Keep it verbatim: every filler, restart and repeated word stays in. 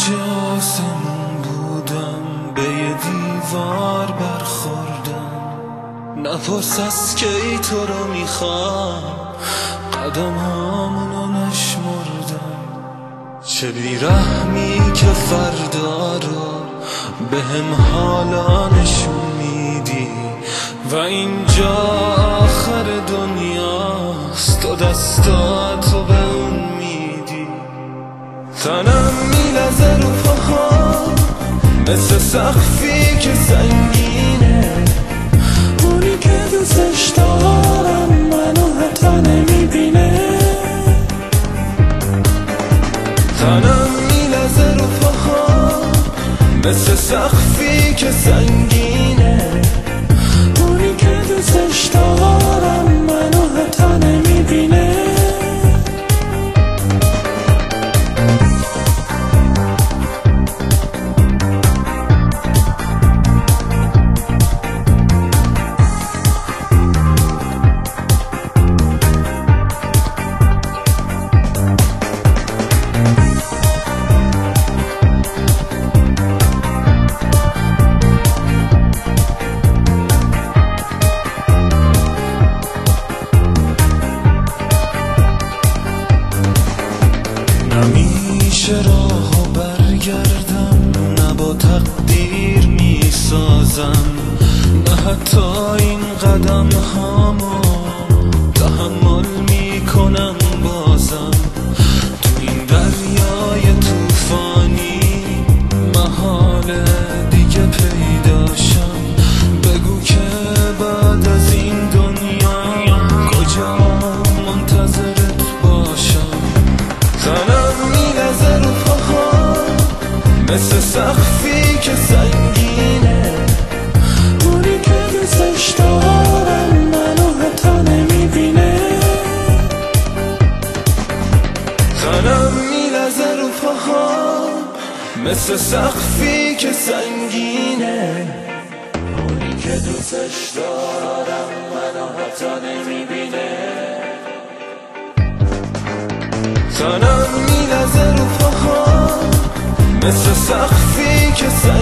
اینجا آسمون بودم، به یه دیوار برخوردم. نپرس از کی تو رو میخوام، قدم هامونو نشمردم. چه بیرحمی که فردا رو به هم حالا نشون میدی و اینجا آخر دنیاست، تو دستاتو به اون میدی. تنم میلرزه رو پاهام مثل سقفی که سنگینه، اونی که دوستش دارم منو حتی نمیبینه. تنم میلرزه رو پاهام مثل سقفی که سنگینه، اونی که دوستش دارم منو حتی نمیبینه. نمیشه راهو برگردم، نه با تقدیر میسازم، نه حتی این قدم هامو تحمل میکنم بازم. تو این دریای توفانی محاله دیگه پیداشم. بگو که بعد از این دنیا کجا منتظرت باشم. تنم میلرزه رو پاهام مثل سقفی که سنگینه، اونی که دوستش دارم منو حتی نمیبینه. تنم میلرزه رو پاهام مثل سقفی که سنگینه، اونی که دوستش دارم منو حتی نمیبینه. تنم میلرزه رو پاهام مثل سقفی که سنگینه.